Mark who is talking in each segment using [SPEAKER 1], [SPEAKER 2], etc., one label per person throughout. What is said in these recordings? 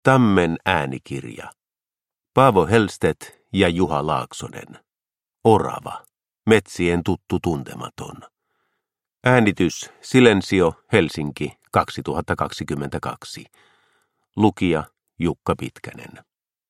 [SPEAKER 1] Tammen äänikirja. Paavo Hellstedt ja Juha Laaksonen. Orava. Metsien tuttu tuntematon. Äänitys Silensio, Helsinki, 2022. Lukija Jukka Pitkänen.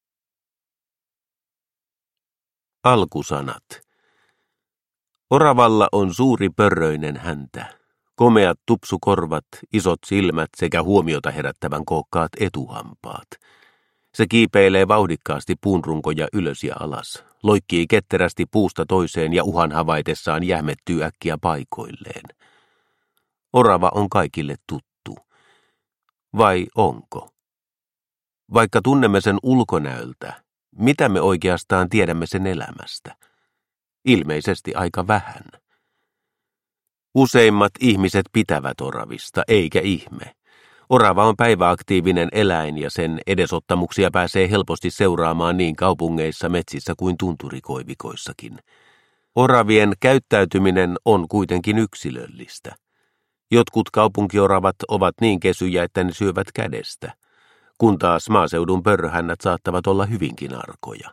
[SPEAKER 1] Alkusanat. Oravalla on suuri pörröinen häntä, komeat tupsukorvat, isot silmät sekä huomiota herättävän kookkaat etuhampaat. Se kiipeilee vauhdikkaasti puunrunkoja ylös ja alas, loikkii ketterästi puusta toiseen ja uhan havaitessaan jähmettyy äkkiä paikoilleen. Orava on kaikille tuttu. Vai onko? Vaikka tunnemme sen ulkonäöltä, mitä me oikeastaan tiedämme sen elämästä? Ilmeisesti aika vähän. Useimmat ihmiset pitävät oravista, eikä ihme. Orava on päiväaktiivinen eläin ja sen edesottamuksia pääsee helposti seuraamaan niin kaupungeissa, metsissä kuin tunturikoivikoissakin. Oravien käyttäytyminen on kuitenkin yksilöllistä. Jotkut kaupunkioravat ovat niin kesyjä, että ne syövät kädestä, kun taas maaseudun pörröhännät saattavat olla hyvinkin arkoja.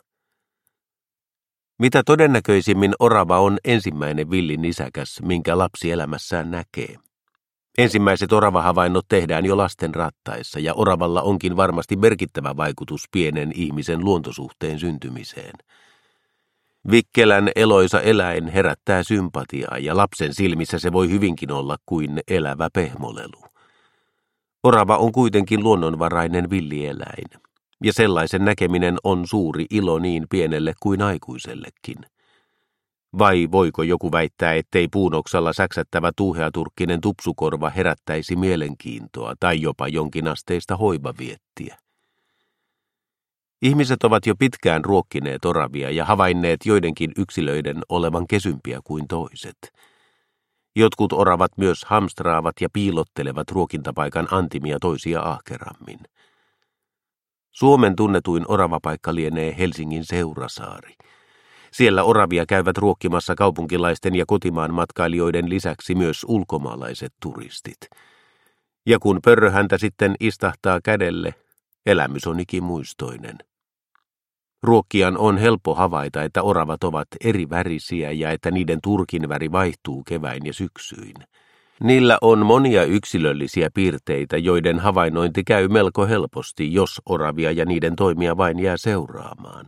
[SPEAKER 1] Mitä todennäköisimmin orava on ensimmäinen villin nisäkäs, minkä lapsi elämässään näkee. Ensimmäiset oravahavainnot tehdään jo lasten rattaissa, ja oravalla onkin varmasti merkittävä vaikutus pienen ihmisen luontosuhteen syntymiseen. Vikkelän eloisa eläin herättää sympatiaa, ja lapsen silmissä se voi hyvinkin olla kuin elävä pehmolelu. Orava on kuitenkin luonnonvarainen villieläin, ja sellaisen näkeminen on suuri ilo niin pienelle kuin aikuisellekin. Vai voiko joku väittää, ettei puunoksalla säksättävä tuuheaturkkinen tupsukorva herättäisi mielenkiintoa tai jopa jonkinasteista hoivaviettiä? Ihmiset ovat jo pitkään ruokkineet oravia ja havainneet joidenkin yksilöiden olevan kesympiä kuin toiset. Jotkut oravat myös hamstraavat ja piilottelevat ruokintapaikan antimia toisia ahkerammin. Suomen tunnetuin oravapaikka lienee Helsingin Seurasaari. Siellä oravia käyvät ruokkimassa kaupunkilaisten ja kotimaan matkailijoiden lisäksi myös ulkomaalaiset turistit. Ja kun pörröhäntä sitten istahtaa kädelle, elämys on ikimuistoinen. Ruokkijan on helppo havaita, että oravat ovat eri värisiä ja että niiden turkin väri vaihtuu keväin ja syksyin. Niillä on monia yksilöllisiä piirteitä, joiden havainnointi käy melko helposti, jos oravia ja niiden toimia vain jää seuraamaan.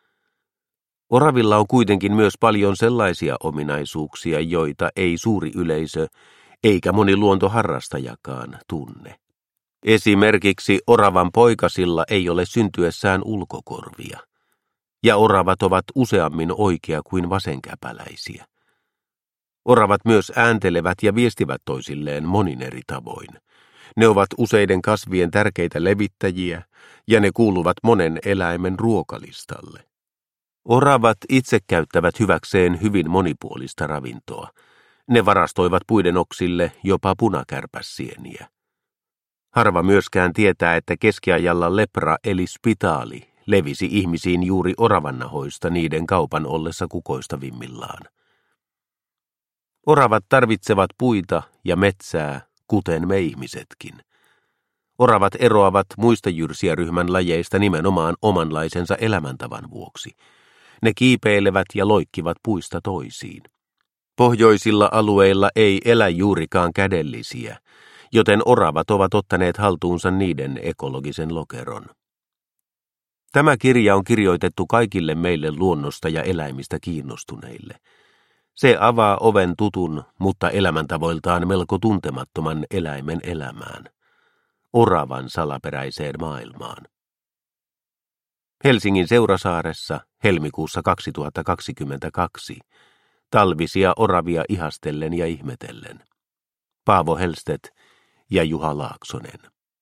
[SPEAKER 1] Oravilla on kuitenkin myös paljon sellaisia ominaisuuksia, joita ei suuri yleisö eikä moni luontoharrastajakaan tunne. Esimerkiksi oravan poikasilla ei ole syntyessään ulkokorvia, ja oravat ovat useammin oikea kuin vasenkäpäläisiä. Oravat myös ääntelevät ja viestivät toisilleen monin eri tavoin. Ne ovat useiden kasvien tärkeitä levittäjiä, ja ne kuuluvat monen eläimen ruokalistalle. Oravat itse käyttävät hyväkseen hyvin monipuolista ravintoa. Ne varastoivat puiden oksille jopa punakärpäsieniä. Harva myöskään tietää, että keskiajalla lepra eli spitaali levisi ihmisiin juuri oravannahoista niiden kaupan ollessa kukoistavimmillaan. Oravat tarvitsevat puita ja metsää, kuten me ihmisetkin. Oravat eroavat muista jyrsijäryhmän lajeista nimenomaan omanlaisensa elämäntavan vuoksi. Ne kiipeilevät ja loikkivat puista toisiin. Pohjoisilla alueilla ei elä juurikaan kädellisiä, joten oravat ovat ottaneet haltuunsa niiden ekologisen lokeron. Tämä kirja on kirjoitettu kaikille meille luonnosta ja eläimistä kiinnostuneille. Se avaa oven tutun, mutta elämäntavoiltaan melko tuntemattoman eläimen elämään. Oravan salaperäiseen maailmaan. Helsingin Seurasaaressa helmikuussa 2022. Talvisia oravia ihastellen ja ihmetellen. Paavo Hellstedt ja Juha Laaksonen.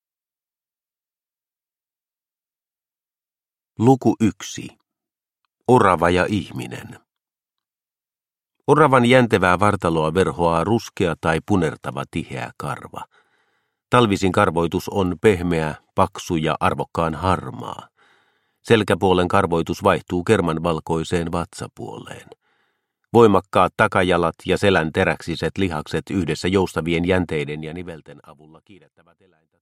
[SPEAKER 1] Luku 1. Orava ja ihminen. Oravan jäntevää vartaloa verhoaa ruskea tai punertava tiheä karva. Talvisin karvoitus on pehmeä, paksu ja arvokkaan harmaa. Selkäpuolen karvoitus vaihtuu kermanvalkoiseen vatsapuoleen. Voimakkaat takajalat ja selän teräksiset lihakset yhdessä joustavien jänteiden ja nivelten avulla kiihdyttävät eläintä.